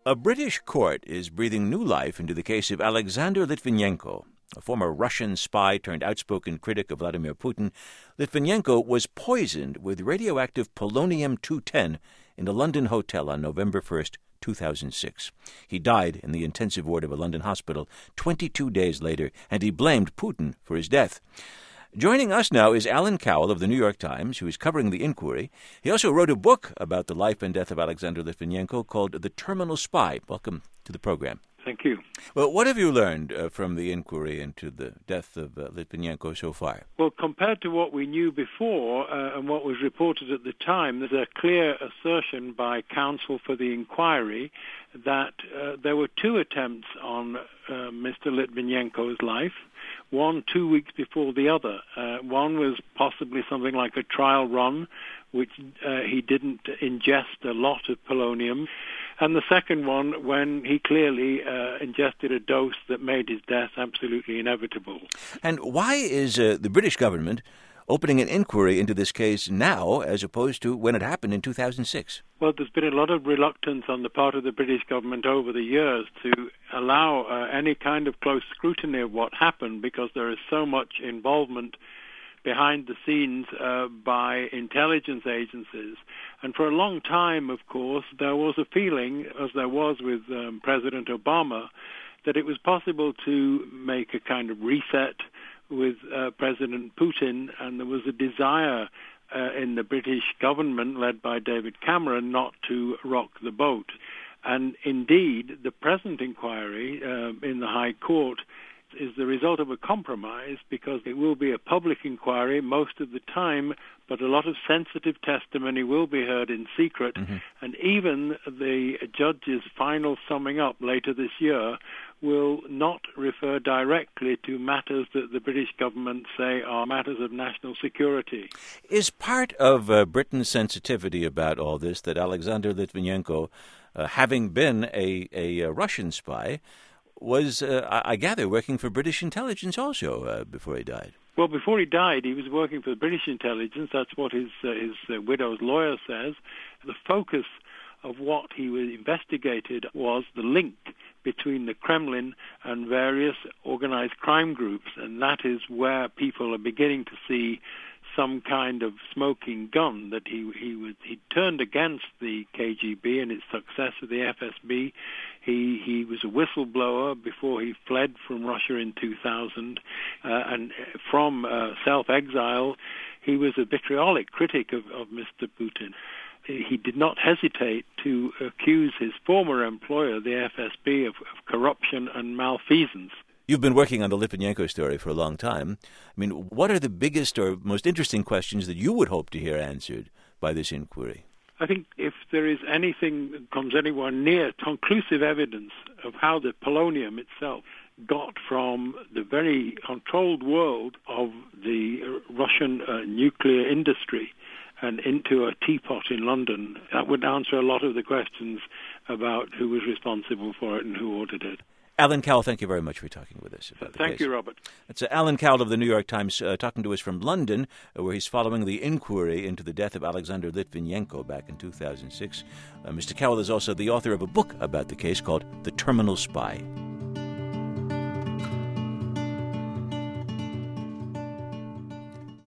A British court is breathing new life into the case of Alexander Litvinenko, a former Russian spy turned outspoken critic of Vladimir Putin. Litvinenko was poisoned with radioactive polonium-210 in a London hotel on November 1st, 2006. He died in the intensive ward of a London hospital 22 days later, and he blamed Putin for his death. Joining us now is Alan Cowell of the New York Times, who is covering the inquiry. He also wrote a book about the life and death of Alexander Litvinenko called The Terminal Spy. Welcome to the program. Thank you. Well, what have you learned from the inquiry into the death of Litvinenko so far? Well, compared to what we knew before and what was reported at the time, there's a clear assertion by counsel for the inquiry that there were two attempts on Mr. Litvinenko's life, one 2 weeks before the other. One was possibly something like a trial run, which he didn't ingest a lot of polonium. And the second one, when he clearly ingested a dose that made his death absolutely inevitable. And why is the British government opening an inquiry into this case now as opposed to when it happened in 2006? Well, there's been a lot of reluctance on the part of the British government over the years to allow any kind of close scrutiny of what happened because there is so much involvement behind the scenes by intelligence agencies. And for a long time, of course, there was a feeling, as there was with President Obama, that it was possible to make a kind of reset with President Putin, and there was a desire in the British government, led by David Cameron, not to rock the boat. And indeed, the present inquiry in the High Court is the result of a compromise because it will be a public inquiry most of the time, but a lot of sensitive testimony will be heard in secret. Mm-hmm. And even the judge's final summing up later this year will not refer directly to matters that the British government say are matters of national security. Is part of Britain's sensitivity about all this that Alexander Litvinenko, having been a Russian spy, was, I gather, working for British intelligence also before he died? Well, before he died, he was working for the British intelligence. That's what his widow's lawyer says. The focus of what he was investigated was the link between the Kremlin and various organized crime groups, and that is where people are beginning to see some kind of smoking gun, that he turned against the KGB and its success with the FSB. He was a whistleblower before he fled from Russia in 2000, and from self-exile, he was a vitriolic critic of Mr. Putin. He did not hesitate to accuse his former employer, the FSB, of corruption and malfeasance. You've been working on the Litvinenko story for a long time. I mean, what are the biggest or most interesting questions that you would hope to hear answered by this inquiry? I think if there is anything that comes anywhere near conclusive evidence of how the polonium itself got from the very controlled world of the Russian nuclear industry and into a teapot in London, that would answer a lot of the questions about who was responsible for it and who ordered it. Alan Cowell, thank you very much for talking with us about the case. Thank you, Robert. It's Alan Cowell of the New York Times talking to us from London, where he's following the inquiry into the death of Alexander Litvinenko back in 2006. Mr. Cowell is also the author of a book about the case called The Terminal Spy.